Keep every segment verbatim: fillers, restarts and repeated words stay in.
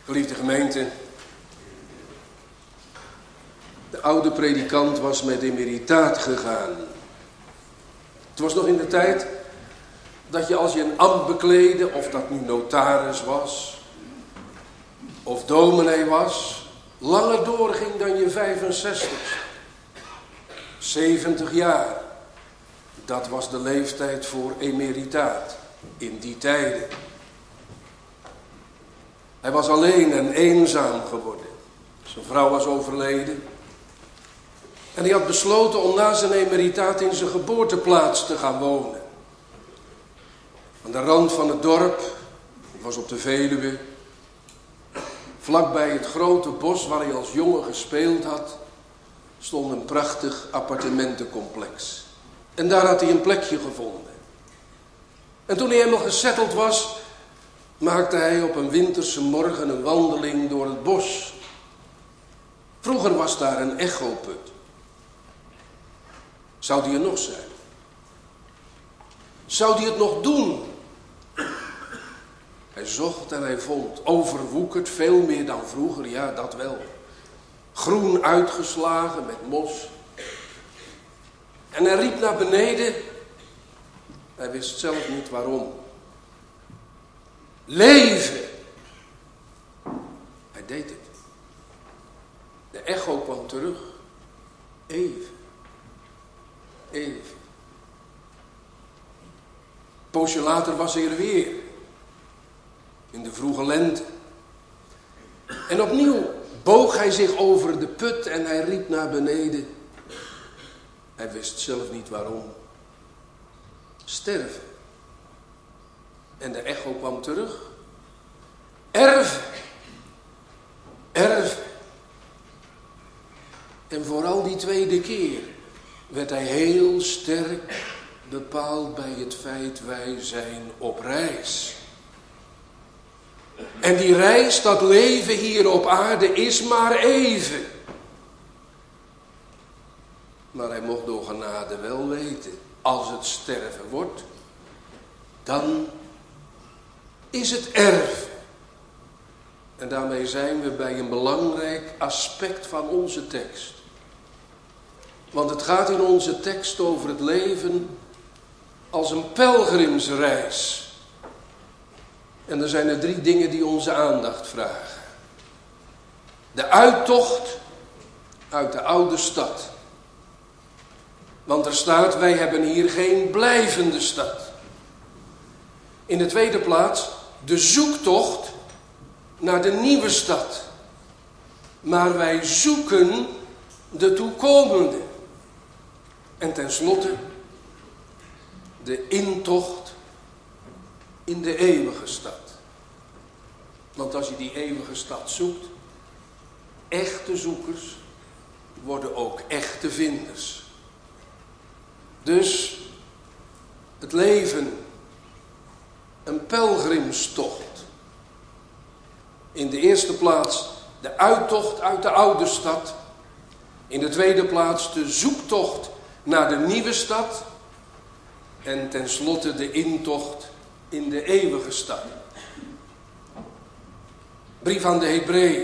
Geliefde gemeente, de oude predikant was met emeritaat gegaan. Het was nog in de tijd dat je als je een ambt bekleedde, of dat nu notaris was, of dominee was, langer doorging dan je vijfenzestig. zeventig jaar, dat was de leeftijd voor emeritaat in die tijden. Hij was alleen en eenzaam geworden. Zijn vrouw was overleden. En hij had besloten om na zijn emeritaat in zijn geboorteplaats te gaan wonen. Aan de rand van het dorp, dat was op de Veluwe, vlakbij het grote bos waar hij als jongen gespeeld had, stond een prachtig appartementencomplex. En daar had hij een plekje gevonden. En toen hij helemaal gesetteld was, maakte hij op een winterse morgen een wandeling door het bos. Vroeger was daar een echoput. Zou die er nog zijn? Zou die het nog doen? Hij zocht en hij vond, overwoekerd, veel meer dan vroeger, ja, dat wel. Groen uitgeslagen met mos. En hij riep naar beneden. Hij wist zelf niet waarom. Leven! Hij deed het. De echo kwam terug. Even. Even. Een poosje later was hij er weer. In de vroege lente. En opnieuw boog hij zich over de put en hij riep naar beneden. Hij wist zelf niet waarom. Sterven. En de echo kwam terug. Erven. Erven. En vooral die tweede keer werd hij heel sterk bepaald bij het feit: wij zijn op reis. En die reis, dat leven hier op aarde, is maar even. Maar hij mocht door genade wel weten, als het sterven wordt, dan is het erven. En daarmee zijn we bij een belangrijk aspect van onze tekst. Want het gaat in onze tekst over het leven als een pelgrimsreis. En er zijn er drie dingen die onze aandacht vragen. De uittocht uit de oude stad. Want er staat, wij hebben hier geen blijvende stad. In de tweede plaats, de zoektocht naar de nieuwe stad. Maar wij zoeken de toekomende. En tenslotte, de intocht in de eeuwige stad. Want als je die eeuwige stad zoekt, echte zoekers worden ook echte vinders. Dus het leven, een pelgrimstocht. In de eerste plaats de uittocht uit de oude stad. In de tweede plaats de zoektocht naar de nieuwe stad. En tenslotte de intocht in de eeuwige stad. Brief aan de Hebreeën.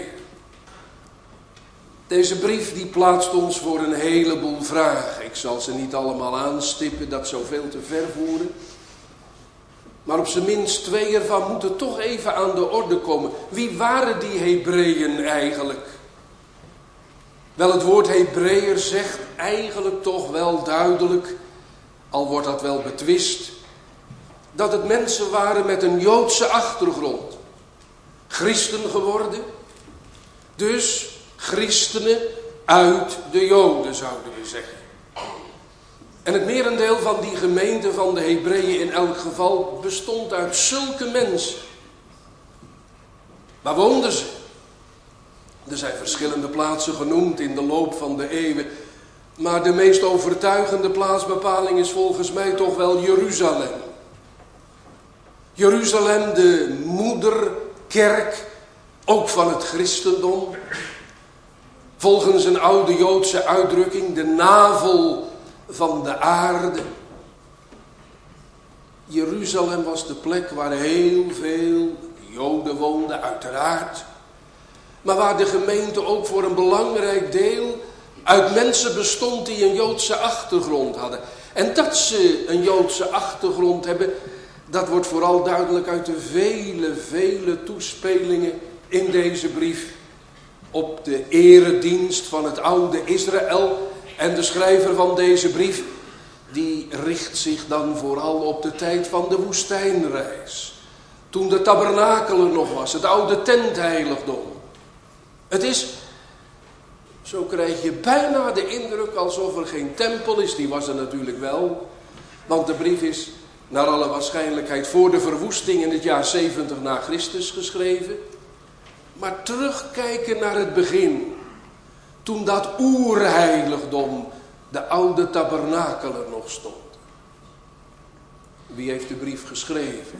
Deze brief die plaatst ons voor een heleboel vragen. Ik zal ze niet allemaal aanstippen, dat zou veel te ver voeren. Maar op zijn minst twee ervan moeten toch even aan de orde komen. Wie waren die Hebreeën eigenlijk? Wel, het woord Hebreeër zegt eigenlijk toch wel duidelijk, al wordt dat wel betwist, dat het mensen waren met een Joodse achtergrond. Christen geworden. Dus christenen uit de Joden, zouden we zeggen. En het merendeel van die gemeente van de Hebreeën in elk geval bestond uit zulke mensen. Waar woonden ze? Er zijn verschillende plaatsen genoemd in de loop van de eeuwen. Maar de meest overtuigende plaatsbepaling is volgens mij toch wel Jeruzalem. Jeruzalem, de moederkerk, ook van het christendom. Volgens een oude Joodse uitdrukking, de navel van de aarde. Jeruzalem was de plek waar heel veel Joden woonden, uiteraard. maar waar de gemeente ook voor een belangrijk deel uit mensen bestond die een Joodse achtergrond hadden. En dat ze een Joodse achtergrond hebben, dat wordt vooral duidelijk uit de vele, vele toespelingen in deze brief op de eredienst van het oude Israël. En de schrijver van deze brief, die richt zich dan vooral op de tijd van de woestijnreis. Toen de tabernakel er nog was, het oude tentheiligdom. Het is, zo krijg je bijna de indruk alsof er geen tempel is. Die was er natuurlijk wel, want de brief is naar alle waarschijnlijkheid voor de verwoesting in het jaar zeventig na Christus geschreven. Maar terugkijken naar het begin, toen dat oerheiligdom, de oude tabernakel er nog stond. Wie heeft de brief geschreven?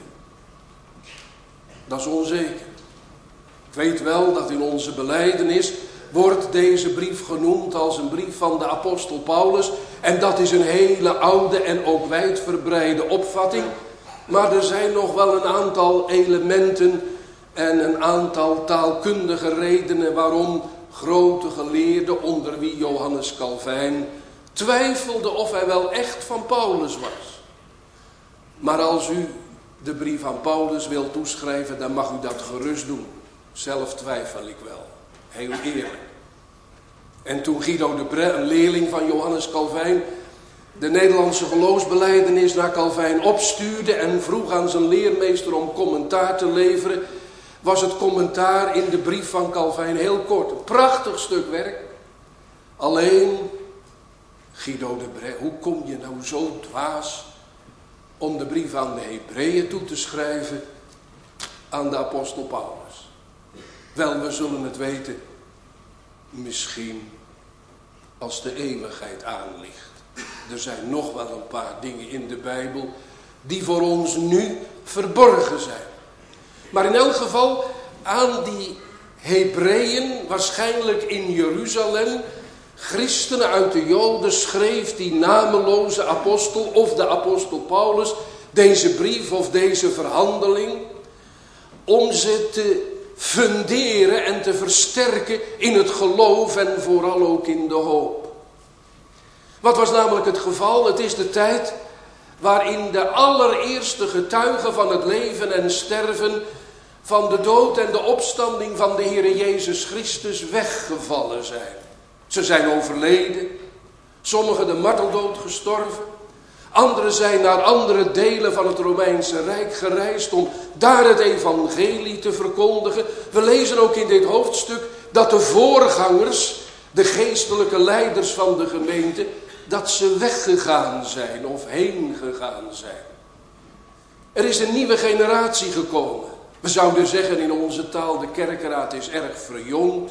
Dat is onzeker. Ik weet wel dat in onze belijdenis wordt deze brief genoemd als een brief van de apostel Paulus. En dat is een hele oude en ook wijdverbreide opvatting. Maar er zijn nog wel een aantal elementen en een aantal taalkundige redenen waarom grote geleerden, onder wie Johannes Calvijn, twijfelden of hij wel echt van Paulus was. Maar als u de brief aan Paulus wilt toeschrijven, dan mag u dat gerust doen. Zelf twijfel ik wel. Heel eerlijk. En toen Guido de Brès, een leerling van Johannes Calvijn, de Nederlandse geloofsbelijdenis naar Calvijn opstuurde en vroeg aan zijn leermeester om commentaar te leveren, was het commentaar in de brief van Calvijn heel kort. Een prachtig stuk werk. Alleen, Guido de Brès, hoe kom je nou zo dwaas om de brief aan de Hebreeën toe te schrijven aan de apostel Paulus? Wel, we zullen het weten, misschien als de eeuwigheid aanligt. Er zijn nog wel een paar dingen in de Bijbel die voor ons nu verborgen zijn. Maar in elk geval aan die Hebreeën, waarschijnlijk in Jeruzalem, christenen uit de Joden, schreef die nameloze apostel of de apostel Paulus deze brief of deze verhandeling om ze te funderen en te versterken in het geloof en vooral ook in de hoop. Wat was namelijk het geval? Het is de tijd waarin de allereerste getuigen van het leven en sterven, van de dood en de opstanding van de Heere Jezus Christus weggevallen zijn. Ze zijn overleden, sommigen de marteldood gestorven, anderen zijn naar andere delen van het Romeinse Rijk gereisd om daar het evangelie te verkondigen. We lezen ook in dit hoofdstuk dat de voorgangers, de geestelijke leiders van de gemeente, dat ze weggegaan zijn of heen gegaan zijn. Er is een nieuwe generatie gekomen. We zouden zeggen in onze taal, de kerkeraad is erg verjongd.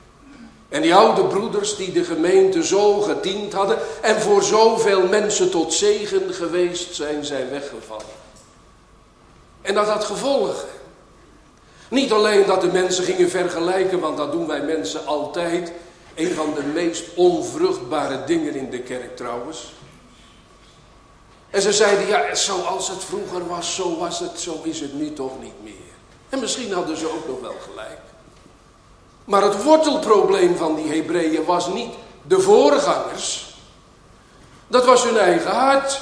En die oude broeders die de gemeente zo gediend hadden en voor zoveel mensen tot zegen geweest zijn, zijn weggevallen. En dat had gevolgen. Niet alleen dat de mensen gingen vergelijken, want dat doen wij mensen altijd. Een van de meest onvruchtbare dingen in de kerk trouwens. En ze zeiden, ja, zoals het vroeger was, zo was het, zo is het nu toch niet meer. En misschien hadden ze ook nog wel gelijk. Maar het wortelprobleem van die Hebreeën was niet de voorgangers. Dat was hun eigen hart.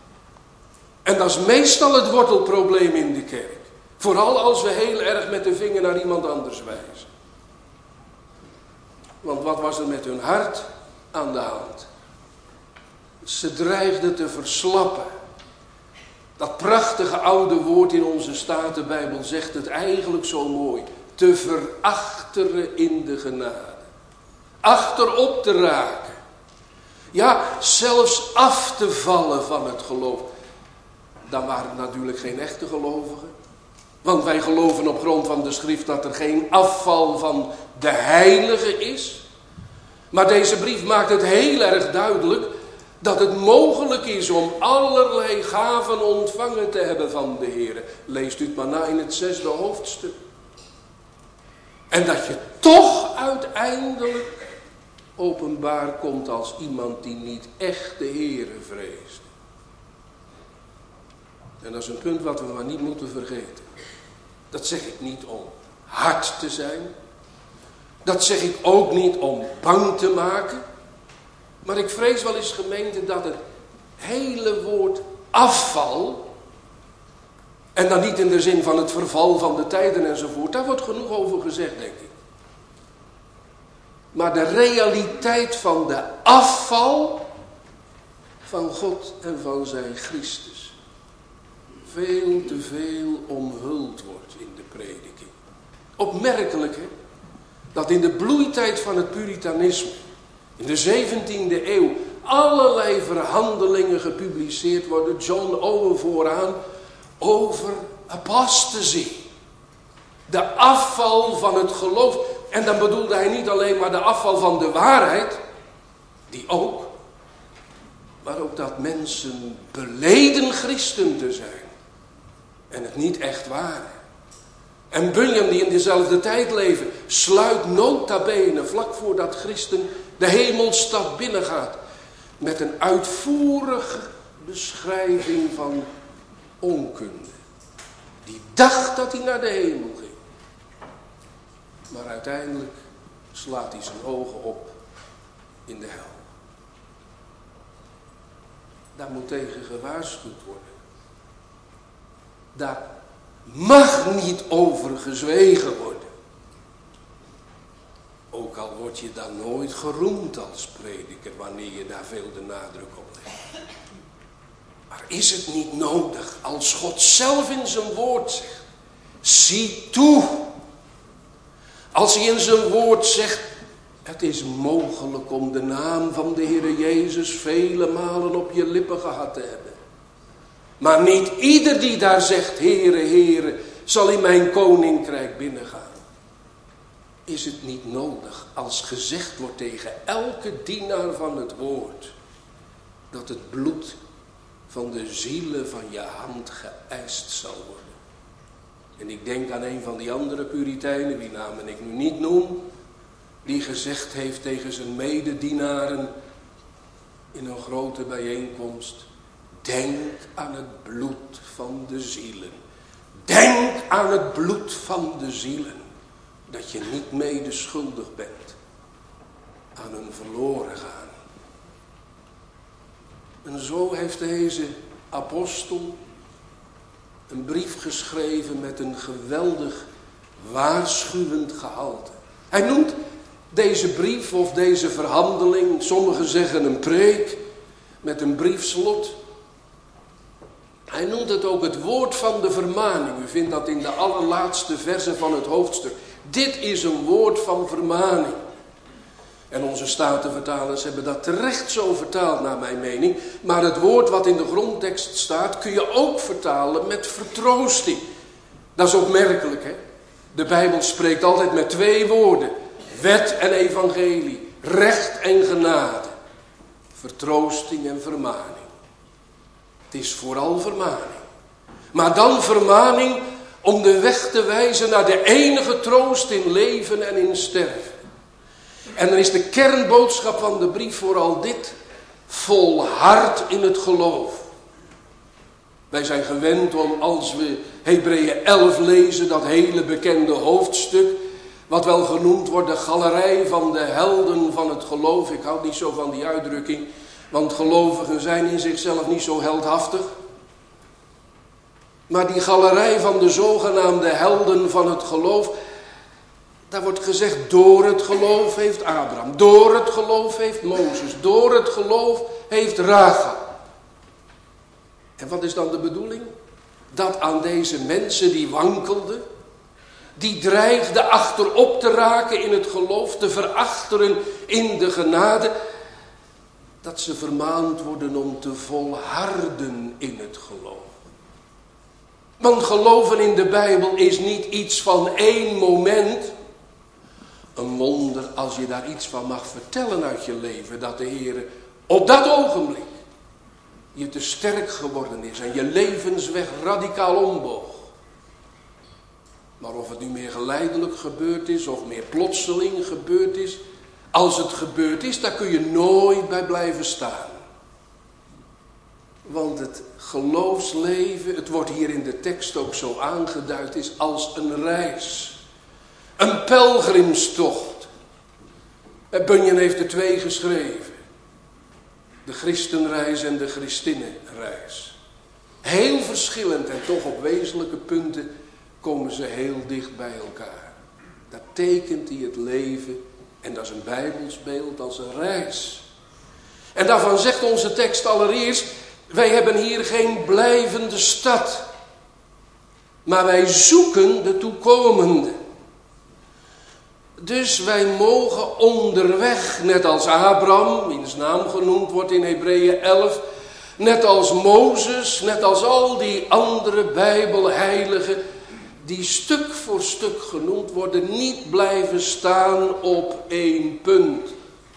En dat is meestal het wortelprobleem in de kerk. Vooral als we heel erg met de vinger naar iemand anders wijzen. Want wat was er met hun hart aan de hand? Ze dreigden te verslappen. Dat prachtige oude woord in onze Statenbijbel zegt het eigenlijk zo mooi. Te verachteren in de genade. Achterop te raken. Ja, zelfs af te vallen van het geloof. Dan waren het natuurlijk geen echte gelovigen. Want wij geloven op grond van de schrift dat er geen afval van de heilige is. Maar deze brief maakt het heel erg duidelijk dat het mogelijk is om allerlei gaven ontvangen te hebben van de Heer. Leest u het maar na in het zesde hoofdstuk. En dat je toch uiteindelijk openbaar komt als iemand die niet echt de Heere vreest. En dat is een punt wat we maar niet moeten vergeten. Dat zeg ik niet om hard te zijn. Dat zeg ik ook niet om bang te maken. Maar ik vrees wel eens, gemeente, dat het hele woord afval, en dan niet in de zin van het verval van de tijden enzovoort, daar wordt genoeg over gezegd, denk ik. Maar de realiteit van de afval van God en van zijn Christus veel te veel omhuld wordt in de prediking. Opmerkelijk, hè? Dat in de bloeitijd van het puritanisme, in de zeventiende eeuw, allerlei verhandelingen gepubliceerd worden, John Owen vooraan, over apostasie. De afval van het geloof. En dan bedoelde hij niet alleen maar de afval van de waarheid, die ook, maar ook dat mensen beleden christen te zijn en het niet echt waren. En Bunyan, die in dezelfde tijd leefde, sluit nota bene vlak voordat Christen de hemelstad binnengaat met een uitvoerige beschrijving van onkunde. Die dacht dat hij naar de hemel ging. Maar uiteindelijk slaat hij zijn ogen op in de hel. Daar moet tegen gewaarschuwd worden. Daar mag niet over gezwegen worden. Ook al word je dan nooit geroemd als prediker wanneer je daar veel de nadruk op legt. Maar is het niet nodig als God zelf in zijn woord zegt, zie toe. Als hij in zijn woord zegt, het is mogelijk om de naam van de Heere Jezus vele malen op je lippen gehad te hebben. Maar niet ieder die daar zegt, Heere, Heere, zal in mijn koninkrijk binnengaan. Is het niet nodig als gezegd wordt tegen elke dienaar van het woord, dat het bloed van de zielen van je hand geëist zal worden. En ik denk aan een van die andere Puritijnen, wie namen ik nu niet noem, die gezegd heeft tegen zijn mededienaren in een grote bijeenkomst, denk aan het bloed van de zielen. Denk aan het bloed van de zielen. Dat je niet mede schuldig bent aan een verloren gaan. En zo heeft deze apostel een brief geschreven met een geweldig waarschuwend gehalte. Hij noemt deze brief of deze verhandeling, sommigen zeggen een preek met een briefslot. Hij noemt het ook het woord van de vermaning. U vindt dat in de allerlaatste verzen van het hoofdstuk. Dit is een woord van vermaning. En onze statenvertalers hebben dat terecht zo vertaald naar mijn mening. Maar het woord wat in de grondtekst staat kun je ook vertalen met vertroosting. Dat is opmerkelijk, hè? De Bijbel spreekt altijd met twee woorden. Wet en evangelie. Recht en genade. Vertroosting en vermaning. Het is vooral vermaning. Maar dan vermaning om de weg te wijzen naar de enige troost in leven en in sterven. En dan is de kernboodschap van de brief vooral dit: volhard in het geloof. Wij zijn gewend om, als we Hebreeën elf lezen, dat hele bekende hoofdstuk, wat wel genoemd wordt de galerij van de helden van het geloof. Ik hou niet zo van die uitdrukking, want gelovigen zijn in zichzelf niet zo heldhaftig. Maar die galerij van de zogenaamde helden van het geloof, daar wordt gezegd, door het geloof heeft Abraham, door het geloof heeft Mozes, door het geloof heeft Rahab. En wat is dan de bedoeling? Dat aan deze mensen die wankelden, die dreigden achterop te raken in het geloof, te verachteren in de genade, dat ze vermaand worden om te volharden in het geloof. Want geloven in de Bijbel is niet iets van één moment. Een wonder als je daar iets van mag vertellen uit je leven, dat de Heer op dat ogenblik je te sterk geworden is en je levensweg radicaal omboog. Maar of het nu meer geleidelijk gebeurd is of meer plotseling gebeurd is, als het gebeurd is, daar kun je nooit bij blijven staan. Want het geloofsleven, het wordt hier in de tekst ook zo aangeduid, is als een reis. Een pelgrimstocht. Bunyan heeft er twee geschreven. De christenreis en de christinnenreis. Heel verschillend en toch op wezenlijke punten komen ze heel dicht bij elkaar. Dat tekent hij het leven, en dat is een Bijbels beeld, als een reis. En daarvan zegt onze tekst allereerst, wij hebben hier geen blijvende stad. Maar wij zoeken de toekomende. Dus wij mogen onderweg, net als Abraham, wiens naam genoemd wordt in Hebreeën elf, net als Mozes, net als al die andere Bijbelheiligen, die stuk voor stuk genoemd worden, niet blijven staan op één punt.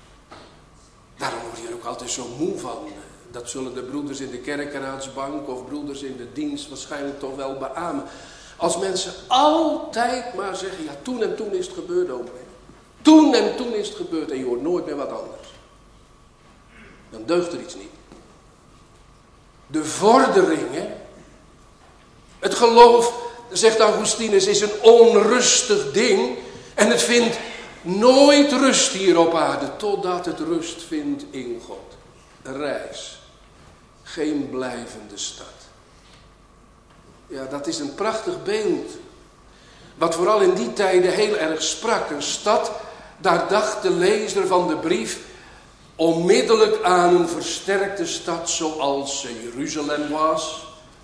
Daarom word je er ook altijd zo moe van. Dat zullen de broeders in de kerkeraadsbank of broeders in de dienst waarschijnlijk toch wel beamen. Als mensen altijd maar zeggen, ja toen en toen is het gebeurd, oom. Toen en toen is het gebeurd en je hoort nooit meer wat anders. Dan deugt er iets niet. De vorderingen, het geloof, zegt Augustinus, is een onrustig ding. En het vindt nooit rust hier op aarde, totdat het rust vindt in God. Een reis. Geen blijvende stad. Ja, dat is een prachtig beeld. Wat vooral in die tijden heel erg sprak. Een stad, daar dacht de lezer van de brief onmiddellijk aan een versterkte stad zoals Jeruzalem was.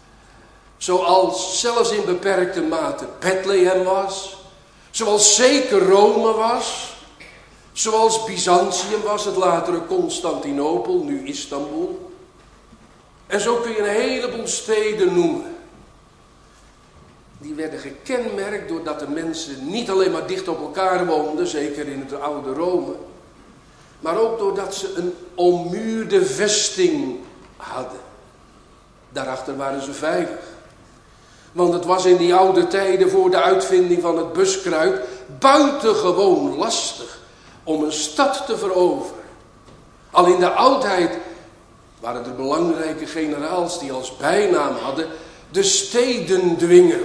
Zoals zelfs in beperkte mate Bethlehem was. Zoals zeker Rome was. Zoals Byzantium was, het latere Constantinopel, nu Istanbul. En zo kun je een heleboel steden noemen. Die werden gekenmerkt doordat de mensen niet alleen maar dicht op elkaar woonden, zeker in het oude Rome. Maar ook doordat ze een ommuurde vesting hadden. Daarachter waren ze veilig. Want het was in die oude tijden voor de uitvinding van het buskruid buitengewoon lastig om een stad te veroveren. Al in de oudheid waren er belangrijke generaals die als bijnaam hadden de stedendwinger.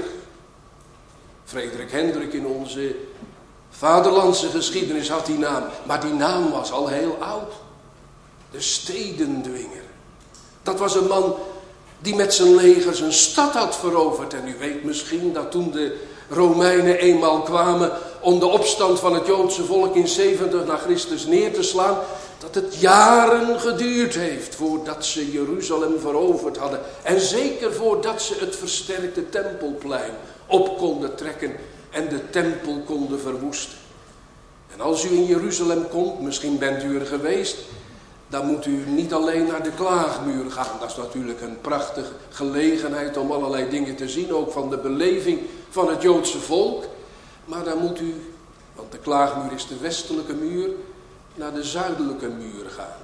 Frederik Hendrik in onze vaderlandse geschiedenis had die naam. Maar die naam was al heel oud. De stedendwinger. Dat was een man die met zijn legers een stad had veroverd. En u weet misschien dat toen de Romeinen eenmaal kwamen om de opstand van het Joodse volk in zeventig na Christus neer te slaan, dat het jaren geduurd heeft voordat ze Jeruzalem veroverd hadden. En zeker voordat ze het versterkte Tempelplein op konden trekken en de tempel konden verwoesten. En als u in Jeruzalem komt, misschien bent u er geweest, dan moet u niet alleen naar de Klaagmuur gaan. Dat is natuurlijk een prachtige gelegenheid om allerlei dingen te zien, ook van de beleving van het Joodse volk. Maar dan moet u, want de Klaagmuur is de westelijke muur, naar de zuidelijke muur gaan.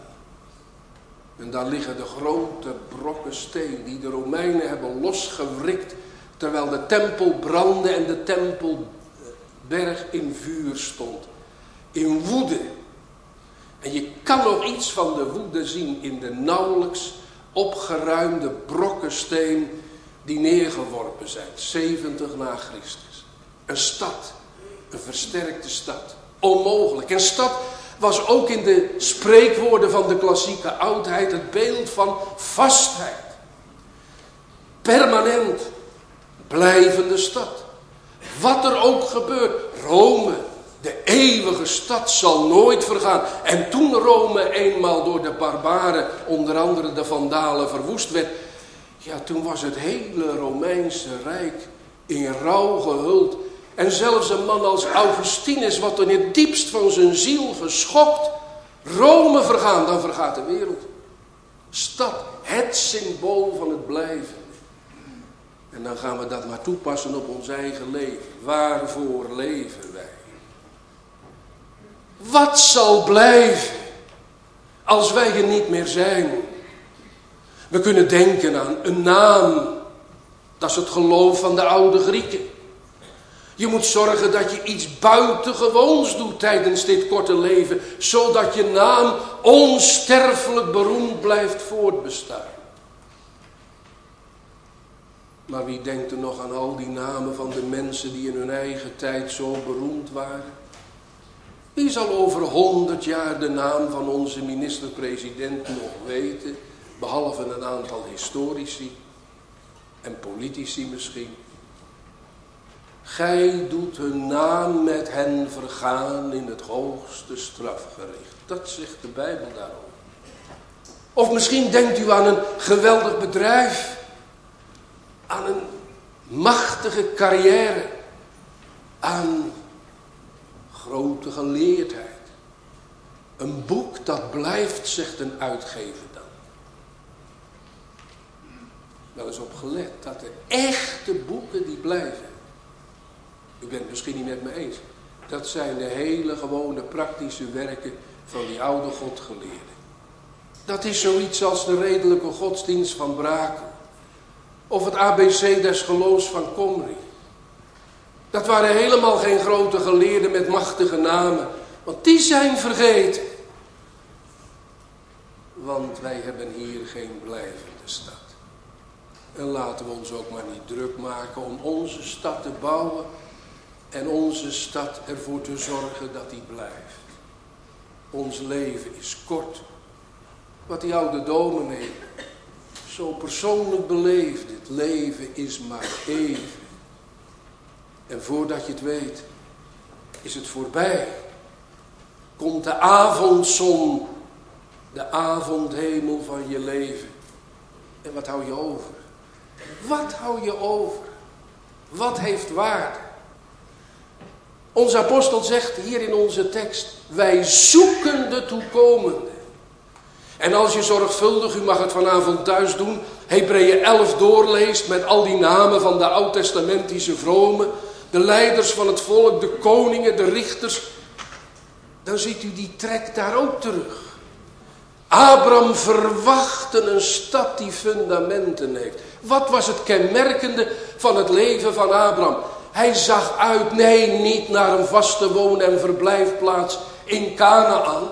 En daar liggen de grote brokken steen die de Romeinen hebben losgewrikt terwijl de tempel brandde en de tempelberg in vuur stond. In woede. En je kan nog iets van de woede zien in de nauwelijks opgeruimde brokken steen die neergeworpen zijn. zeventig na Christus. Een stad. Een versterkte stad. Onmogelijk. Een stad was ook in de spreekwoorden van de klassieke oudheid het beeld van vastheid. Permanent. Blijvende stad. Wat er ook gebeurt. Rome, de eeuwige stad, zal nooit vergaan. En toen Rome eenmaal door de barbaren, onder andere de Vandalen, verwoest werd, ja, toen was het hele Romeinse Rijk in rouw gehuld. En zelfs een man als Augustinus, wat in het diepst van zijn ziel geschokt, Rome vergaan, dan vergaat de wereld. Stad, het symbool van het blijven. En dan gaan we dat maar toepassen op ons eigen leven. Waarvoor leven wij? Wat zal blijven als wij er niet meer zijn? We kunnen denken aan een naam. Dat is het geloof van de oude Grieken. Je moet zorgen dat je iets buitengewoons doet tijdens dit korte leven, zodat je naam onsterfelijk beroemd blijft voortbestaan. Maar wie denkt er nog aan al die namen van de mensen die in hun eigen tijd zo beroemd waren? Wie zal over honderd jaar de naam van onze minister-president nog weten, behalve een aantal historici en politici misschien? Gij doet hun naam met hen vergaan in het hoogste strafgericht. Dat zegt de Bijbel daarover. Of misschien denkt u aan een geweldig bedrijf, aan een machtige carrière, aan grote geleerdheid. Een boek dat blijft, zegt een uitgever dan. Wel eens op gelet dat de echte boeken die blijven. U bent het misschien niet met me eens. Dat zijn de hele gewone praktische werken van die oude godgeleerden. Dat is zoiets als de redelijke godsdienst van Brakel. Of het A B C des geloofs van Komri. Dat waren helemaal geen grote geleerden met machtige namen. Want die zijn vergeten. Want wij hebben hier geen blijvende stad. En laten we ons ook maar niet druk maken om onze stad te bouwen. En onze stad ervoor te zorgen dat die blijft. Ons leven is kort. Wat die oude dominee zo persoonlijk beleefde. Het leven is maar even. En voordat je het weet, is het voorbij. Komt de avondzon, de avondhemel van je leven. En wat hou je over? Wat hou je over? Wat heeft waarde? Onze apostel zegt hier in onze tekst, wij zoeken de toekomende. En als je zorgvuldig, u mag het vanavond thuis doen, Hebreeën elf doorleest met al die namen van de oud-testamentische vromen, de leiders van het volk, de koningen, de richters, dan ziet u die trek daar ook terug. Abraham verwachtte een stad die fundamenten heeft. Wat was het kenmerkende van het leven van Abraham? Hij zag uit, nee, niet naar een vaste woon- en verblijfplaats in Kanaan.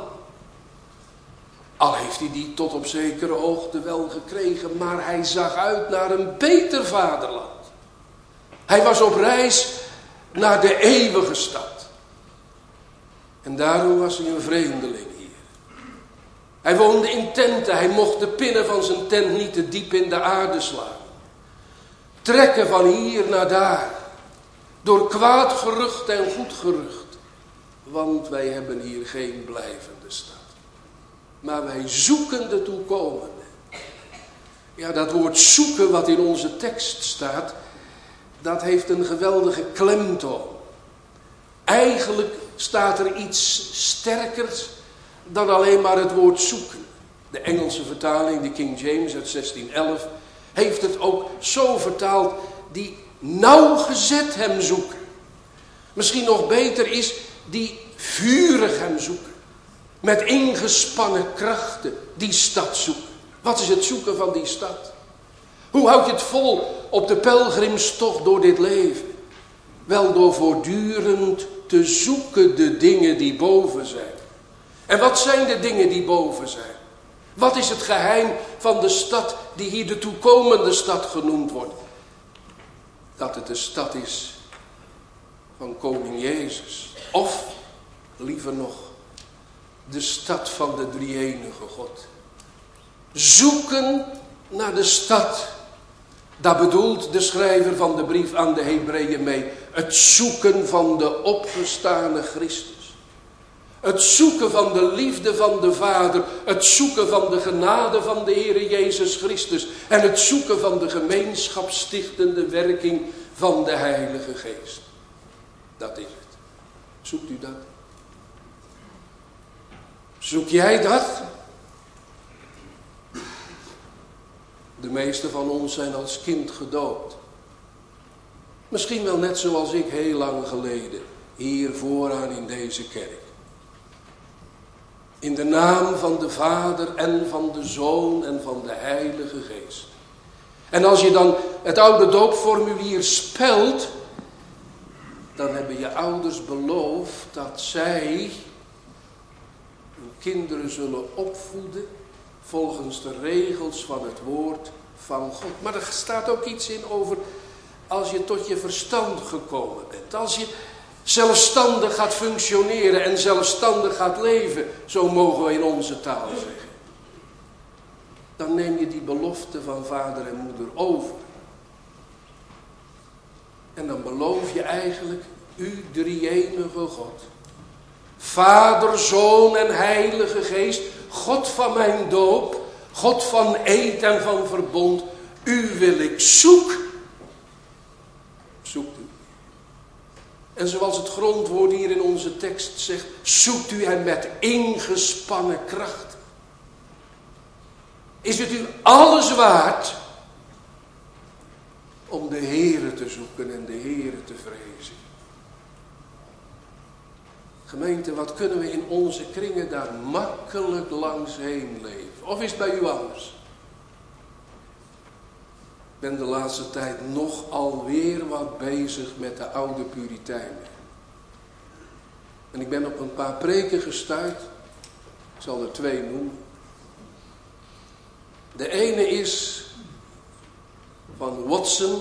Al heeft hij die tot op zekere hoogte wel gekregen, maar hij zag uit naar een beter vaderland. Hij was op reis naar de eeuwige stad. En daarom was hij een vreemdeling hier. Hij woonde in tenten, hij mocht de pinnen van zijn tent niet te diep in de aarde slaan. Trekken van hier naar daar. Door kwaad gerucht en goed gerucht. Want wij hebben hier geen blijvende stad. Maar wij zoeken de toekomende. Ja, dat woord zoeken wat in onze tekst staat, dat heeft een geweldige klemtoon. Eigenlijk staat er iets sterkers dan alleen maar het woord zoeken. De Engelse vertaling, de King James uit zestien elf, heeft het ook zo vertaald, die nauwgezet hem zoeken. Misschien nog beter is, die vurig hem zoeken. Met ingespannen krachten die stad zoeken. Wat is het zoeken van die stad? Hoe houd je het vol op de pelgrimstocht door dit leven? Wel door voortdurend te zoeken de dingen die boven zijn. En wat zijn de dingen die boven zijn? Wat is het geheim van de stad die hier de toekomende stad genoemd wordt? Dat het de stad is van koning Jezus. Of, liever nog, de stad van de drie-enige God. Zoeken naar de stad. Daar bedoelt de schrijver van de brief aan de Hebreeën mee. Het zoeken van de opgestane Christus. Het zoeken van de liefde van de Vader. Het zoeken van de genade van de Heere Jezus Christus. En het zoeken van de gemeenschapsstichtende werking van de Heilige Geest. Dat is het. Zoekt u dat? Zoek jij dat? De meeste van ons zijn als kind gedoopt. Misschien wel net zoals ik heel lang geleden. Hier vooraan in deze kerk. In de naam van de Vader en van de Zoon en van de Heilige Geest. En als je dan het oude doopformulier spelt, dan hebben je ouders beloofd dat zij hun kinderen zullen opvoeden volgens de regels van het woord van God. Maar er staat ook iets in over als je tot je verstand gekomen bent. Als je zelfstandig gaat functioneren en zelfstandig gaat leven, zo mogen we in onze taal zeggen. Dan neem je die belofte van vader en moeder over. En dan beloof je eigenlijk, u drie-enige God, Vader, Zoon en Heilige Geest, God van mijn doop, God van eed en van verbond, u wil ik zoek. Zoekt u. En zoals het grondwoord hier in onze tekst zegt, zoekt u hem met ingespannen kracht. Is het u alles waard om de Heere te zoeken en de Heere te vrezen? Gemeente, wat kunnen we in onze kringen daar makkelijk langs heen leven? Of is het bij u anders? Ik ben de laatste tijd nog alweer wat bezig met de oude Puritijnen. En ik ben op een paar preken gestuit. Ik zal er twee noemen. De ene is van Watson,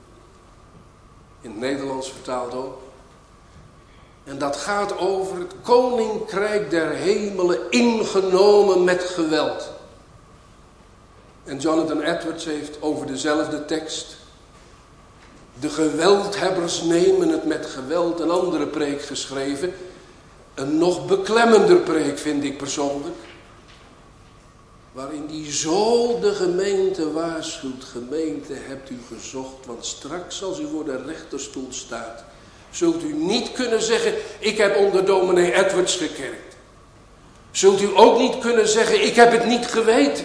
in het Nederlands vertaald ook. En dat gaat over het koninkrijk der hemelen ingenomen met geweld. En Jonathan Edwards heeft over dezelfde tekst. De geweldhebbers nemen het met geweld, een andere preek geschreven. Een nog beklemmender preek vind ik persoonlijk. Waarin die zo de gemeente waarschuwt. Gemeente, hebt u gezocht, want straks als u voor de rechterstoel staat, zult u niet kunnen zeggen, ik heb onder dominee Edwards gekerkt. Zult u ook niet kunnen zeggen, ik heb het niet geweten.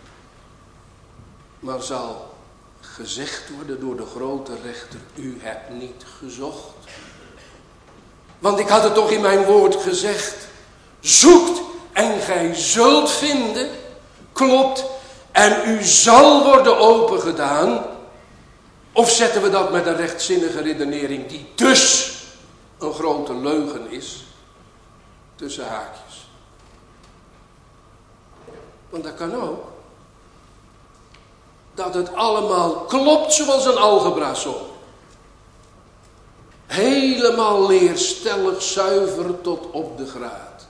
Maar zal gezegd worden door de grote rechter, u hebt niet gezocht. Want ik had het toch in mijn woord gezegd. Zoekt en gij zult vinden. Klopt. En u zal worden opengedaan. Of zetten we dat met een rechtzinnige redenering die dus een grote leugen is. Tussen haakjes. Want dat kan ook. Dat het allemaal klopt zoals een algebrasom. Helemaal leerstellig, zuiver tot op de graad.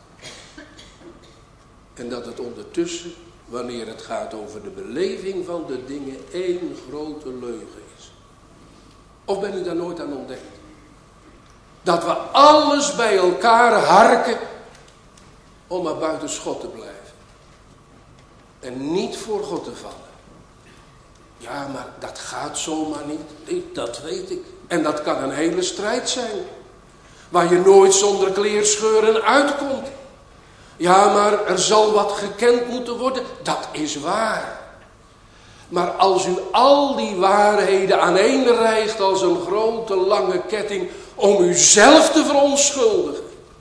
En dat het ondertussen, wanneer het gaat over de beleving van de dingen, één grote leugen is. Of ben u daar nooit aan ontdekt? Dat we alles bij elkaar harken om maar buiten schot te blijven. En niet voor God te vallen. Ja, maar dat gaat zomaar niet. Nee, dat weet ik. En dat kan een hele strijd zijn. Waar je nooit zonder kleerscheuren uitkomt. Ja, maar er zal wat gekend moeten worden. Dat is waar. Maar als u al die waarheden aaneenrijgt als een grote lange ketting om uzelf te verontschuldigen,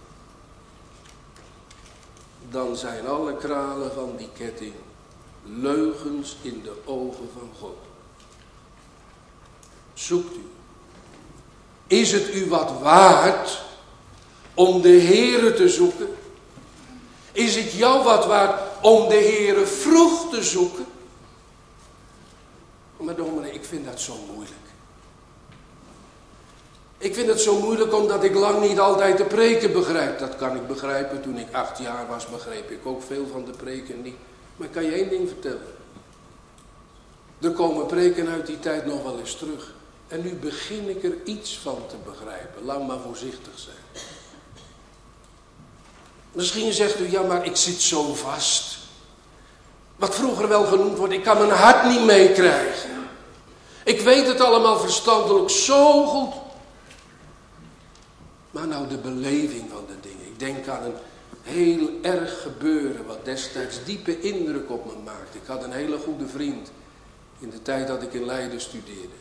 dan zijn alle kralen van die ketting leugens in de ogen van God. Zoekt u. Is het u wat waard om de Heere te zoeken? Is het jou wat waard om de Heere vroeg te zoeken? Maar dominee, ik vind dat zo moeilijk. Ik vind het zo moeilijk omdat ik lang niet altijd de preken begrijp. Dat kan ik begrijpen. Toen ik acht jaar was, begreep ik ook veel van de preken niet. Maar ik kan je één ding vertellen. Er komen preken uit die tijd nog wel eens terug. En nu begin ik er iets van te begrijpen. Laat maar voorzichtig zijn. Misschien zegt u, ja, maar ik zit zo vast. Wat vroeger wel genoemd wordt, ik kan mijn hart niet meekrijgen. Ik weet het allemaal verstandelijk zo goed. Maar nou de beleving van de dingen. Ik denk aan een heel erg gebeuren wat destijds diepe indruk op me maakte. Ik had een hele goede vriend in de tijd dat ik in Leiden studeerde.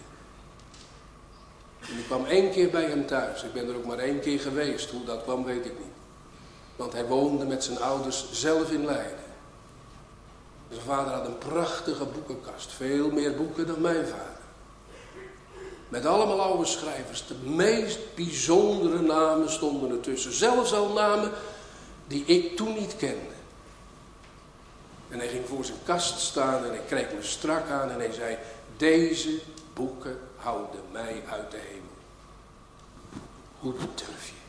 En ik kwam één keer bij hem thuis. Ik ben er ook maar één keer geweest. Hoe dat kwam weet ik niet. Want hij woonde met zijn ouders zelf in Leiden. Zijn vader had een prachtige boekenkast. Veel meer boeken dan mijn vader. Met allemaal oude schrijvers. De meest bijzondere namen stonden ertussen. Zelfs al namen die ik toen niet kende. En hij ging voor zijn kast staan en hij keek me strak aan en hij zei: deze boeken houden mij uit de hemel. Hoe durf je?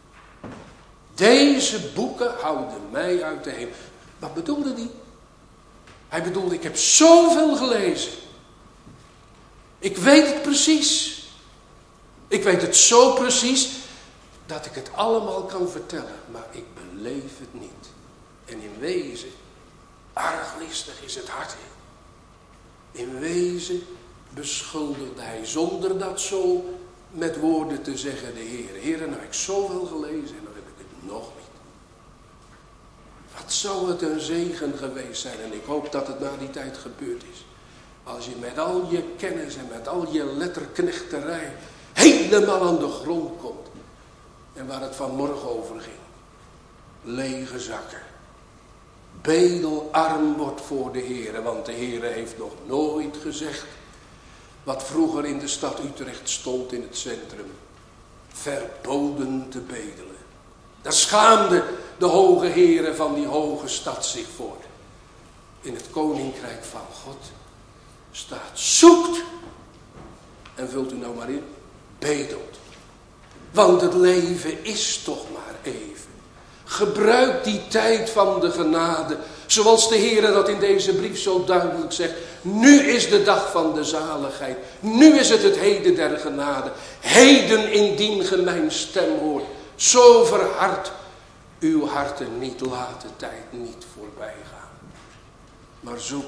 Deze boeken houden mij uit de hemel. Wat bedoelde hij? Hij bedoelde, ik heb zoveel gelezen. Ik weet het precies. Ik weet het zo precies dat ik het allemaal kan vertellen. Maar ik beleef het niet. En in wezen, arglistig is het hart. In wezen beschuldigde hij zonder dat zo met woorden te zeggen de Heer. Heer, nou heb ik zoveel gelezen en dan heb ik het nog niet. Wat zou het een zegen geweest zijn. En ik hoop dat het na die tijd gebeurd is. Als je met al je kennis en met al je letterknechterij helemaal aan de grond komt. En waar het vanmorgen over ging. Lege zakken. Bedelarm wordt voor de Heer. Want de Heer heeft nog nooit gezegd. Wat vroeger in de stad Utrecht stond in het centrum. Verboden te bedelen. Daar schaamde de hoge heren van die hoge stad zich voor. In het koninkrijk van God staat zoekt. En vult u nou maar in. Bedelt. Want het leven is toch maar even. Gebruik die tijd van de genade. Zoals de Heer dat in deze brief zo duidelijk zegt. Nu is de dag van de zaligheid. Nu is het het heden der genade. Heden indien ge mijn stem hoort. Zo verhard uw harten niet, laat de tijd niet voorbij gaan. Maar zoek.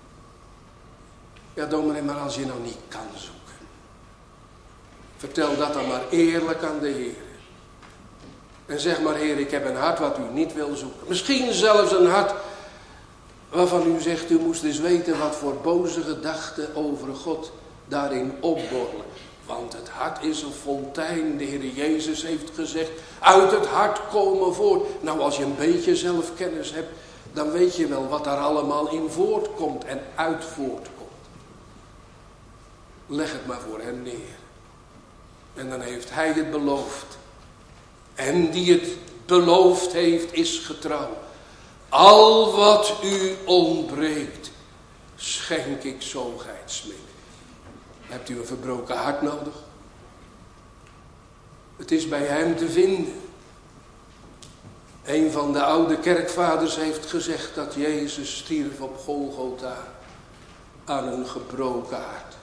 Ja, dominee, maar als je nou niet kan zoeken. Vertel dat dan maar eerlijk aan de Heer. En zeg maar, Heer, ik heb een hart wat u niet wil zoeken. Misschien zelfs een hart waarvan u zegt, u moest eens weten wat voor boze gedachten over God daarin opborrelen. Want het hart is een fontein, de Heer Jezus heeft gezegd, uit het hart komen voort. Nou, als je een beetje zelfkennis hebt, dan weet je wel wat daar allemaal in voortkomt en uit voortkomt. Leg het maar voor hem neer. En dan heeft hij het beloofd. En die het beloofd heeft, is getrouw. Al wat u ontbreekt, schenk ik zo gij het smeekt. Hebt u een verbroken hart nodig? Het is bij hem te vinden. Een van de oude kerkvaders heeft gezegd dat Jezus stierf op Golgotha aan een gebroken hart.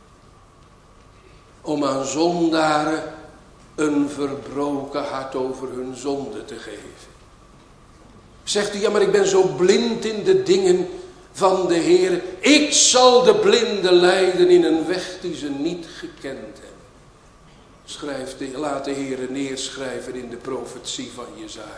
Om aan zondaren een verbroken hart over hun zonde te geven. Zegt u, ja, maar ik ben zo blind in de dingen van de Heer. Ik zal de blinden leiden in een weg die ze niet gekend hebben. Schrijft de, laat de Heer neerschrijven in de profetie van Jesaja.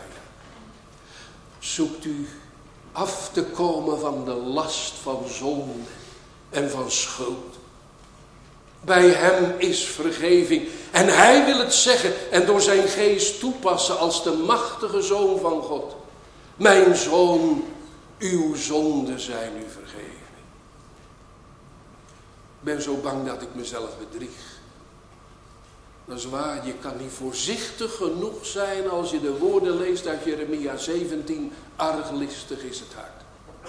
Zoekt u af te komen van de last van zonde en van schuld. Bij hem is vergeving. En hij wil het zeggen en door zijn geest toepassen als de machtige Zoon van God. Mijn zoon, uw zonden zijn u vergeven. Ik ben zo bang dat ik mezelf bedrieg. Dat is waar, je kan niet voorzichtig genoeg zijn als je de woorden leest uit Jeremia zeventien. Arglistig is het hart.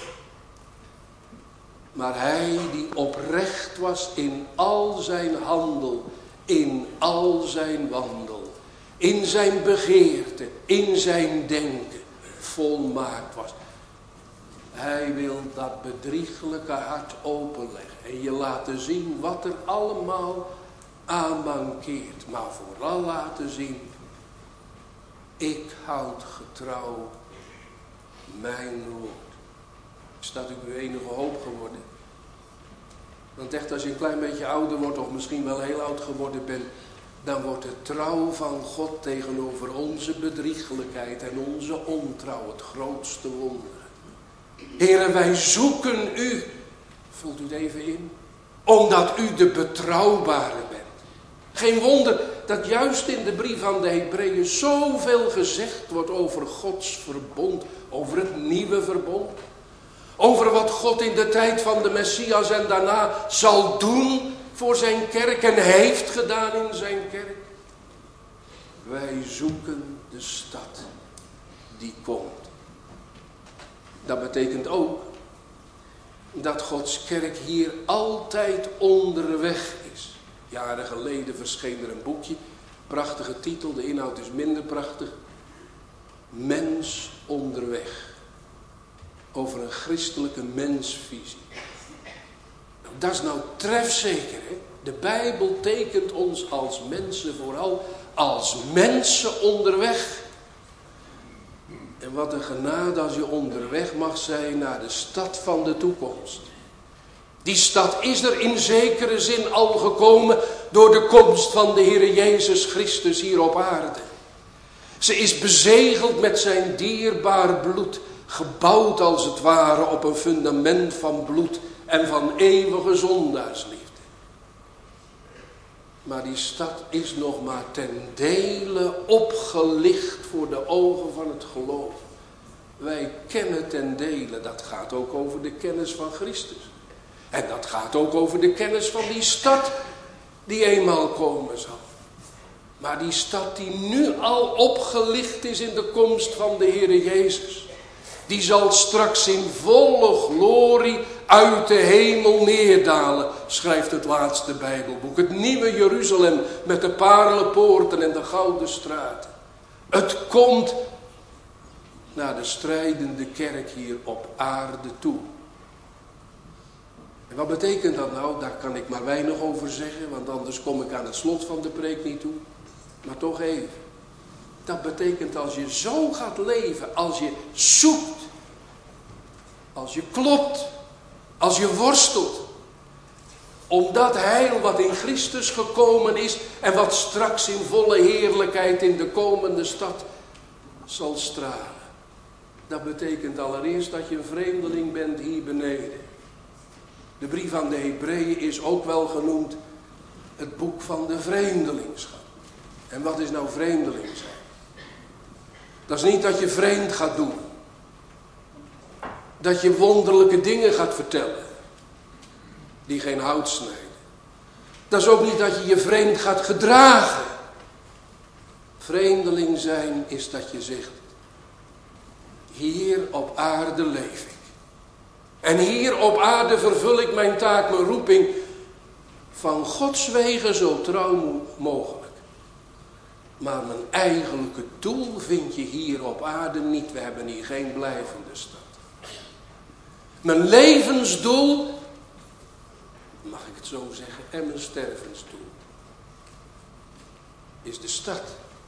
Maar hij die oprecht was in al zijn handel, in al zijn wandel, in zijn begeerte, in zijn denken, volmaakt was. Hij wil dat bedrieglijke hart openleggen en je laten zien wat er allemaal aan mankeert. Maar vooral laten zien, ik houd getrouw mijn woord. Is dat uw enige hoop geworden? Want echt, als je een klein beetje ouder wordt, of misschien wel heel oud geworden bent, dan wordt de trouw van God tegenover onze bedriegelijkheid en onze ontrouw het grootste wonder. Heere, wij zoeken u, vult u het even in, omdat u de betrouwbare bent. Geen wonder dat juist in de brief aan de Hebreeën zoveel gezegd wordt over Gods verbond, over het nieuwe verbond. Over wat God in de tijd van de Messias en daarna zal doen voor zijn kerk en heeft gedaan in zijn kerk. Wij zoeken de stad die komt. Dat betekent ook dat Gods kerk hier altijd onderweg is. Jaren geleden verscheen er een boekje Prachtige titel, de inhoud is minder prachtig. Mens onderweg. Over een christelijke mensvisie. Nou, dat is nou trefzeker, hè? De Bijbel tekent ons als mensen vooral als mensen onderweg. En wat een genade als je onderweg mag zijn naar de stad van de toekomst. Die stad is er in zekere zin al gekomen door de komst van de Heer Jezus Christus hier op aarde. Ze is bezegeld met zijn dierbaar bloed, gebouwd als het ware op een fundament van bloed en van eeuwige zondaarsliefde. Maar die stad is nog maar ten dele opgelicht voor de ogen van het geloof. Wij kennen ten dele, dat gaat ook over de kennis van Christus. En dat gaat ook over de kennis van die stad die eenmaal komen zal. Maar die stad die nu al opgelicht is in de komst van de Heer Jezus. Die zal straks in volle glorie uit de hemel neerdalen, schrijft het laatste Bijbelboek. Het nieuwe Jeruzalem met de paarlenpoorten en de gouden straten. Het komt naar de strijdende kerk hier op aarde toe. En wat betekent dat nou? Daar kan ik maar weinig over zeggen, want anders kom ik aan het slot van de preek niet toe. Maar toch even. Dat betekent als je zo gaat leven, als je zoekt, als je klopt, als je worstelt, om dat heil wat in Christus gekomen is en wat straks in volle heerlijkheid in de komende stad zal stralen. Dat betekent allereerst dat je een vreemdeling bent hier beneden. De brief aan de Hebreeën is ook wel genoemd het boek van de vreemdelingschap. En wat is nou vreemdeling zijn? Dat is niet dat je vreemd gaat doen. Dat je wonderlijke dingen gaat vertellen. Die geen hout snijden. Dat is ook niet dat je je vreemd gaat gedragen. Vreemdeling zijn is dat je zegt. Hier op aarde leef ik. En hier op aarde vervul ik mijn taak, mijn roeping. Van Gods wegen zo trouw mogelijk. Maar mijn eigenlijke doel vind je hier op aarde niet. We hebben hier geen blijvende stad. Mijn levensdoel, mag ik het zo zeggen, en mijn stervensdoel, is de stad.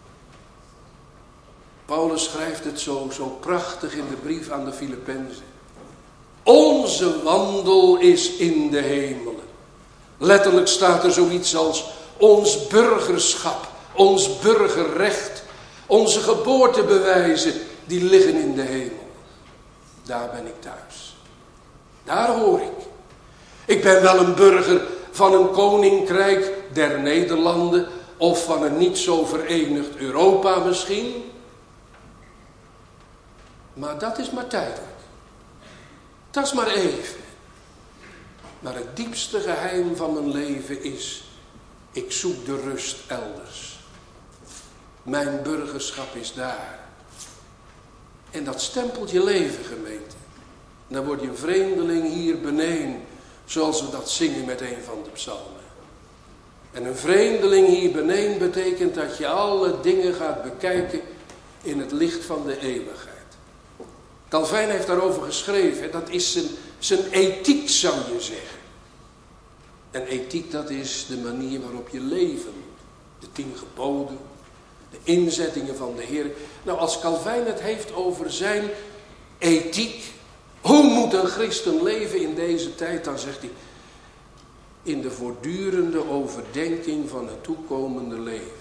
Paulus schrijft het zo, zo prachtig in de brief aan de Filippenzen. Onze wandel is in de hemelen. Letterlijk staat er zoiets als ons burgerschap. Ons burgerrecht, onze geboortebewijzen, die liggen in de hemel. Daar ben ik thuis. Daar hoor ik. Ik ben wel een burger van een koninkrijk der Nederlanden of van een niet zo verenigd Europa misschien. Maar dat is maar tijdelijk. Dat is maar even. Maar het diepste geheim van mijn leven is, ik zoek de rust elders. Mijn burgerschap is daar. En dat stempelt je leven, gemeente. En dan word je een vreemdeling hier beneden. Zoals we dat zingen met een van de psalmen. En een vreemdeling hier beneden betekent dat je alle dingen gaat bekijken in het licht van de eeuwigheid. Calvijn heeft daarover geschreven. Dat is zijn, zijn ethiek, zou je zeggen. En ethiek, dat is de manier waarop je leven moet. De tien geboden. De inzettingen van de Heer. Nou, als Calvijn het heeft over zijn ethiek. Hoe moet een christen leven in deze tijd? Dan zegt hij. In de voortdurende overdenking van het toekomende leven.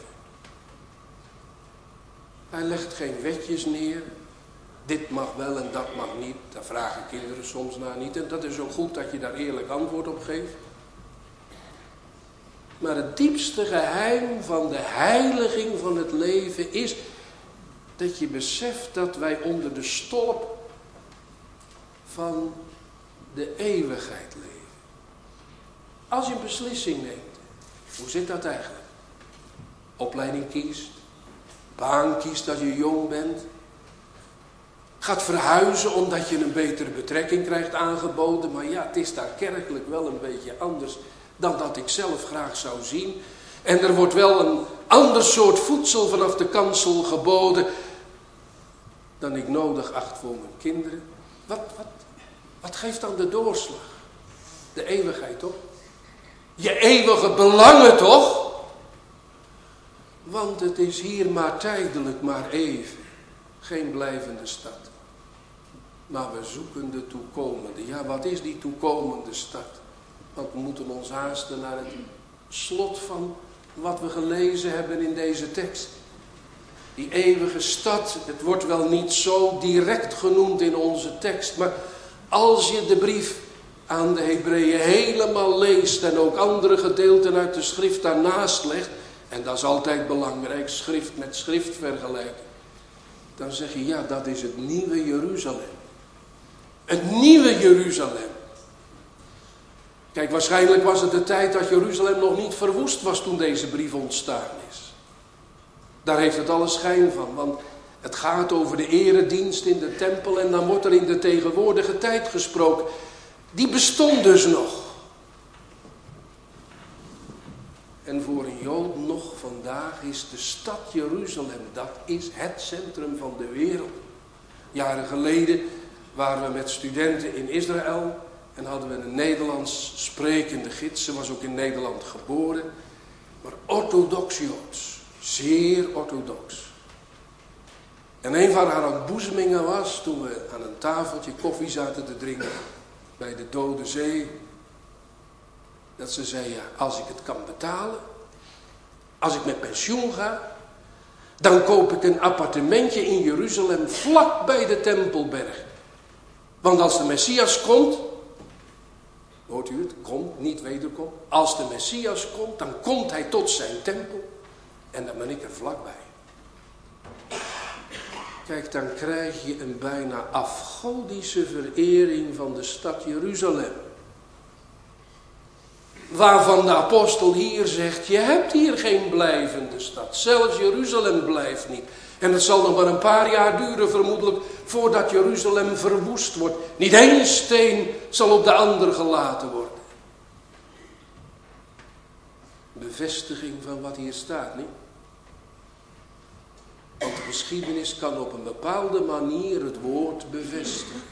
Hij legt geen wetjes neer. Dit mag wel en dat mag niet. Daar vragen kinderen soms naar niet. En dat is ook goed dat je daar eerlijk antwoord op geeft. Maar het diepste geheim van de heiliging van het leven is dat je beseft dat wij onder de stolp van de eeuwigheid leven. Als je een beslissing neemt, hoe zit dat eigenlijk? Opleiding kiest, baan kiest als je jong bent, gaat verhuizen omdat je een betere betrekking krijgt aangeboden, maar ja, het is daar kerkelijk wel een beetje anders dan dat ik zelf graag zou zien. En er wordt wel een ander soort voedsel vanaf de kansel geboden dan ik nodig acht voor mijn kinderen. Wat, wat, wat geeft dan de doorslag? De eeuwigheid toch? Je eeuwige belangen toch? Want het is hier maar tijdelijk, maar even. Geen blijvende stad. Maar we zoeken de toekomende. Ja, wat is die toekomende stad? Want we moeten ons haasten naar het slot van wat we gelezen hebben in deze tekst. Die eeuwige stad, het wordt wel niet zo direct genoemd in onze tekst. Maar als je de brief aan de Hebreeën helemaal leest en ook andere gedeelten uit de schrift daarnaast legt. En dat is altijd belangrijk, schrift met schrift vergelijken. Dan zeg je, ja, dat is het nieuwe Jeruzalem. Het nieuwe Jeruzalem. Kijk, waarschijnlijk was het de tijd dat Jeruzalem nog niet verwoest was toen deze brief ontstaan is. Daar heeft het alle schijn van, want het gaat over de eredienst in de tempel en dan wordt er in de tegenwoordige tijd gesproken. Die bestond dus nog. En voor een Jood nog vandaag is de stad Jeruzalem, dat is het centrum van de wereld. Jaren geleden waren we met studenten in Israël en hadden we een Nederlands sprekende gids. Ze was ook in Nederland geboren, maar orthodox Joods, zeer orthodox. En een van haar ontboezemingen was toen we aan een tafeltje koffie zaten te drinken bij de Dode Zee. Dat ze zei, ja, als ik het kan betalen, als ik met pensioen ga, dan koop ik een appartementje in Jeruzalem vlak bij de Tempelberg. Want als de Messias komt, hoort u het, komt, niet wederkomt. Als de Messias komt, dan komt hij tot zijn tempel en dan ben ik er vlakbij. Kijk, dan krijg je een bijna afgodische verering van de stad Jeruzalem. Waarvan de apostel hier zegt, je hebt hier geen blijvende stad. Zelfs Jeruzalem blijft niet. En het zal nog maar een paar jaar duren vermoedelijk voordat Jeruzalem verwoest wordt. Niet één steen zal op de ander gelaten worden. Bevestiging van wat hier staat, niet? Want de geschiedenis kan op een bepaalde manier het woord bevestigen.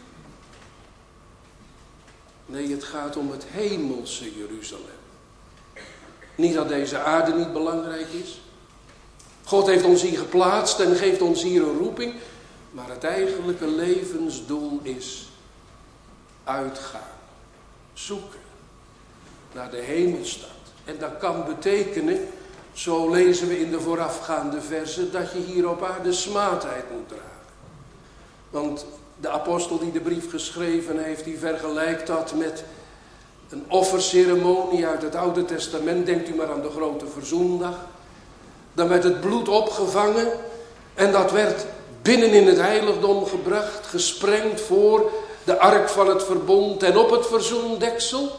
Nee, het gaat om het hemelse Jeruzalem. Niet dat deze aarde niet belangrijk is. God heeft ons hier geplaatst en geeft ons hier een roeping. Maar het eigenlijke levensdoel is uitgaan. Zoeken naar de hemelstad. En dat kan betekenen, zo lezen we in de voorafgaande versen, dat je hier op aarde smaadheid moet dragen. Want de apostel die de brief geschreven heeft, die vergelijkt dat met een offerceremonie uit het Oude Testament. Denkt u maar aan de grote verzoendag. Dan werd het bloed opgevangen en dat werd binnen in het heiligdom gebracht, gesprengd voor de ark van het verbond en op het verzoendeksel.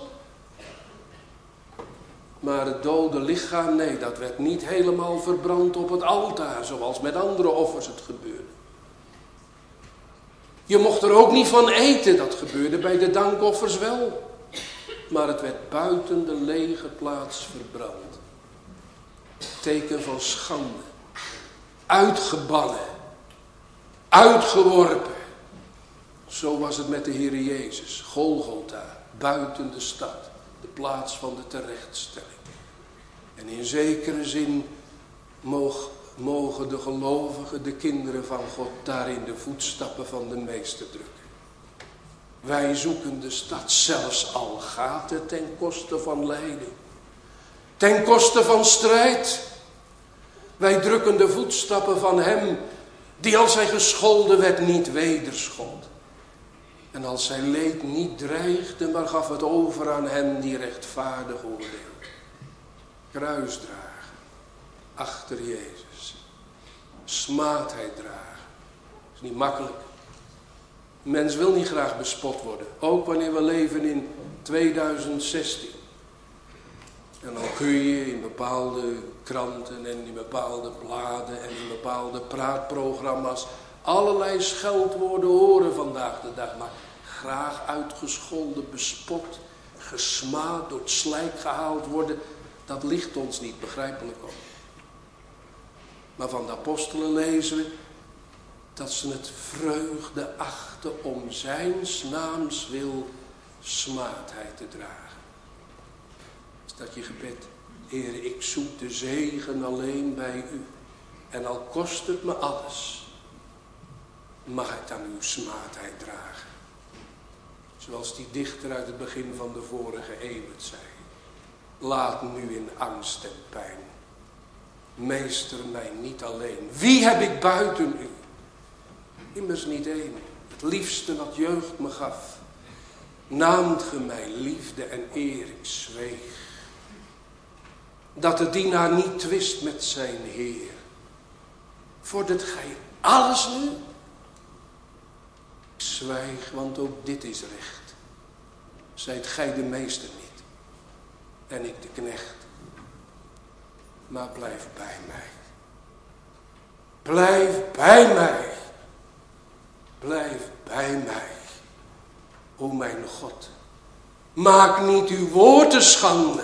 Maar het dode lichaam, nee, dat werd niet helemaal verbrand op het altaar, zoals met andere offers het gebeurde. Je mocht er ook niet van eten, dat gebeurde bij de dankoffers wel. Maar het werd buiten de lege plaats verbrand. Teken van schande. Uitgebannen. Uitgeworpen. Zo was het met de Heer Jezus. Golgotha, buiten de stad. De plaats van de terechtstelling. En in zekere zin mogen de gelovigen, de kinderen van God, daar in de voetstappen van de Meester drukken. Wij zoeken de stad, zelfs al gaat het ten koste van lijden. Ten koste van strijd. Wij drukken de voetstappen van hem die als hij gescholden werd niet wederschold. En als zijn leed niet dreigde, maar gaf het over aan hem die rechtvaardig oordeelt. Kruisdragen, achter Jezus. Smaadheid dragen. Dat is niet makkelijk. Een mens wil niet graag bespot worden. Ook wanneer we leven in tweeduizend zestien. En dan kun je in bepaalde kranten en in bepaalde bladen en in bepaalde praatprogramma's allerlei scheldwoorden horen vandaag de dag. Maar graag uitgescholden, bespot, gesmaad, door het slijk gehaald worden. Dat ligt ons niet begrijpelijk op. Maar van de apostelen lezen we dat ze het vreugde achten om zijns naams wil smaadheid te dragen. Is dat je gebed? Heer, ik zoek de zegen alleen bij u. En al kost het me alles, mag ik dan uw smaadheid dragen. Zoals die dichter uit het begin van de vorige eeuw het zei. Laat nu in angst en pijn, meester mij niet alleen. Wie heb ik buiten u? Immers niet één. Het liefste wat jeugd me gaf. Naamt ge mij liefde en eer, ik zweeg. Dat de dienaar niet twist met zijn Heer. Vordert gij alles nu? Ik zwijg, want ook dit is recht. Zijt gij de meester niet, en ik de knecht. Maar blijf bij mij. Blijf bij mij. Blijf bij mij. O mijn God, maak niet uw woord te schande.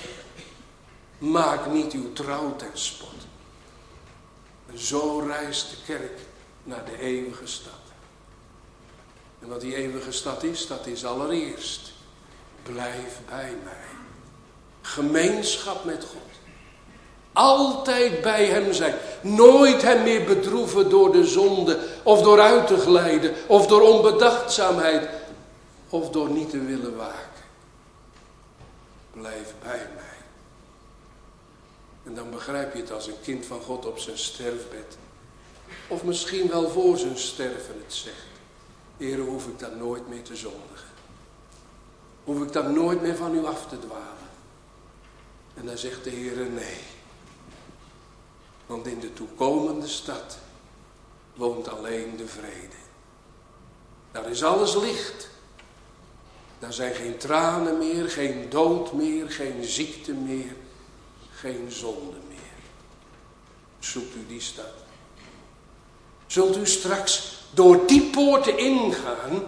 Maak niet uw trouw ten spot. En zo reist de kerk naar de eeuwige stad. En wat die eeuwige stad is, dat is allereerst, blijf bij mij. Gemeenschap met God. Altijd bij hem zijn. Nooit hem meer bedroeven door de zonde, of door uit te glijden, of door onbedachtzaamheid, of door niet te willen waken. Blijf bij mij. En dan begrijp je het als een kind van God op zijn sterfbed. Of misschien wel voor zijn sterven het zegt. Heere, hoef ik dan nooit meer te zondigen. Hoef ik dan nooit meer van u af te dwalen. En dan zegt de Heere nee. Want in de toekomende stad woont alleen de vrede. Daar is alles licht. Daar zijn geen tranen meer, geen dood meer, geen ziekte meer, geen zonde meer. Zoekt u die stad. Zult u straks door die poorten ingaan,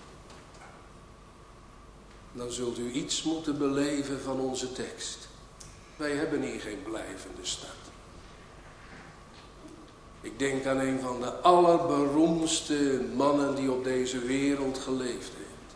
dan zult u iets moeten beleven van onze tekst. Wij hebben hier geen blijvende stad. Ik denk aan een van de allerberoemdste mannen die op deze wereld geleefd heeft.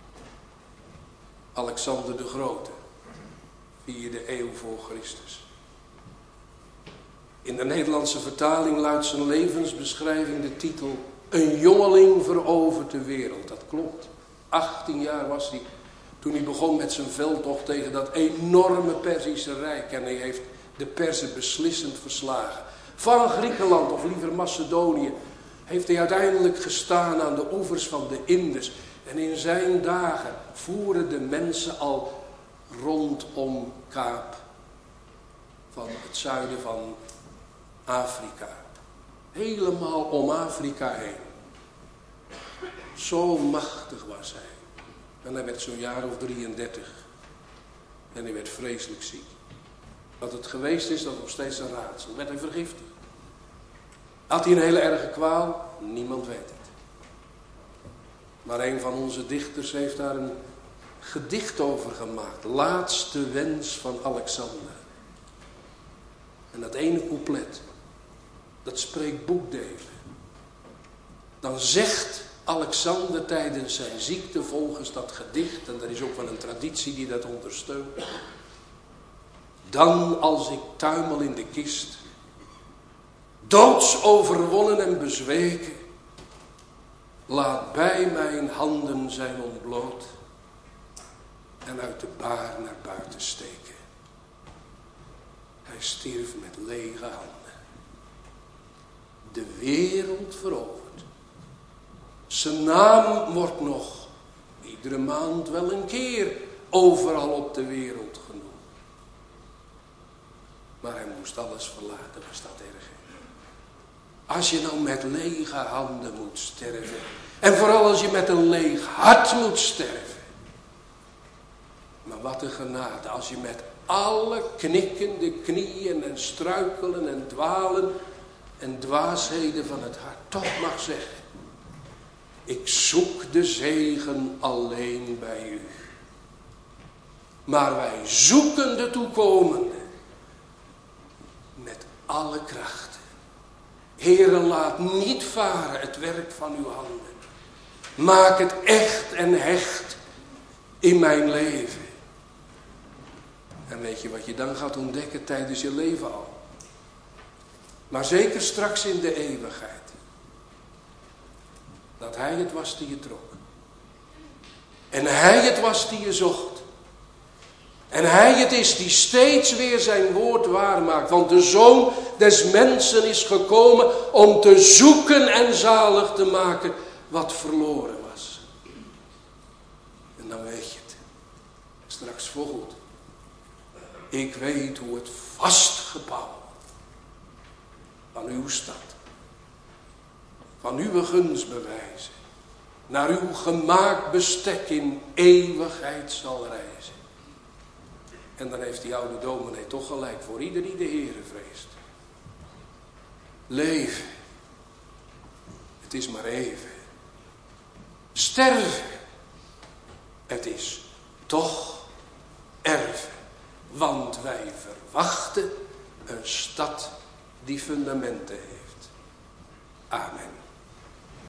Alexander de Grote, vierde eeuw voor Christus. In de Nederlandse vertaling luidt zijn levensbeschrijving de titel Een jongeling verovert de wereld. Dat klopt. achttien jaar was hij toen hij begon met zijn veldtocht tegen dat enorme Perzische Rijk. En hij heeft de Perzen beslissend verslagen. Van Griekenland, of liever Macedonië, heeft hij uiteindelijk gestaan aan de oevers van de Indus. En in zijn dagen voeren de mensen al rondom Kaap van het zuiden van Afrika. Helemaal om Afrika heen. Zo machtig was hij. En hij werd zo'n jaar of drieëndertig. En hij werd vreselijk ziek. Wat het geweest is, dat nog steeds een raadsel. Werd hij vergiftigd? Had hij een hele erge kwaal? Niemand weet het. Maar een van onze dichters heeft daar een gedicht over gemaakt. Laatste wens van Alexander. En dat ene couplet, dat spreekt boekdelen. Dan zegt Alexander tijdens zijn ziekte volgens dat gedicht, en er is ook wel een traditie die dat ondersteunt. Dan als ik tuimel in de kist, doods overwonnen en bezweken, laat bij mijn handen zijn ontbloot en uit de baar naar buiten steken. Hij stierf met lege handen. De wereld veroverd. Zijn naam wordt nog iedere maand wel een keer overal op de wereld genoemd. Maar hij moest alles verlaten, was dat erg. Als je nou met lege handen moet sterven. En vooral als je met een leeg hart moet sterven. Maar wat een genade als je met alle knikkende knieën en struikelen en dwalen en dwaasheden van het hart toch mag zeggen. Ik zoek de zegen alleen bij u. Maar wij zoeken de toekomende met alle krachten. Heere, laat niet varen het werk van uw handen. Maak het echt en hecht in mijn leven. En weet je wat je dan gaat ontdekken tijdens je leven al? Maar zeker straks in de eeuwigheid. Dat hij het was die je trok. En hij het was die je zocht. En hij het is die steeds weer zijn woord waarmaakt. Want de Zoon des Mensen is gekomen om te zoeken en zalig te maken wat verloren was. En dan weet je het. Straks volgt. Ik weet hoe het vastgebouw van uw stad, van uw gunstbewijzen, naar uw gemaakt bestek in eeuwigheid zal reizen. En dan heeft die oude dominee toch gelijk voor ieder die de Heere vreest. Leven, het is maar even. Sterven, het is toch erven. Want wij verwachten een stad die fundamenten heeft. Amen.